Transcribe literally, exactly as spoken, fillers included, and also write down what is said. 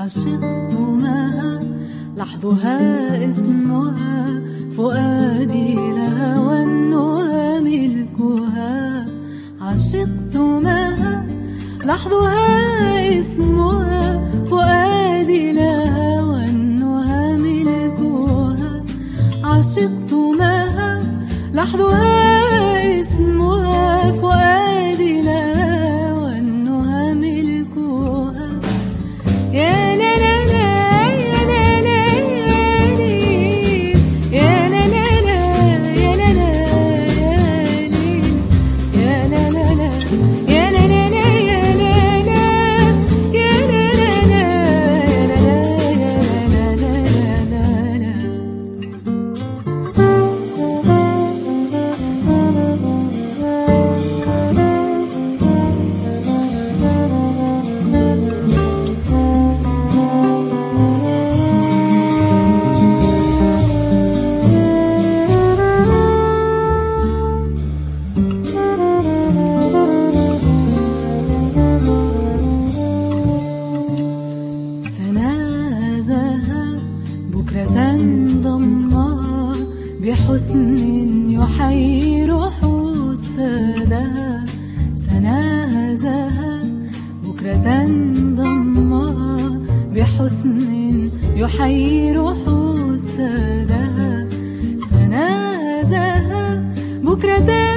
عشقتمها لحظها اسمها فؤادي لها والنهى ملكها. عشقتمها لحظها اسمها فؤادي لها والنهى ملكها. عشقتمها لحظها اسمها فؤادي لها والنهى ملكها. يا لا لا لا يا لا لا يا لا لا يا لا لا يا لا لا يا لا لا يا لا لا يا لا لا بكرة ضمها بحسن يحير حسادها. سنازها بكرة ضمها بحسن يحير حسادها. سنازها بكرة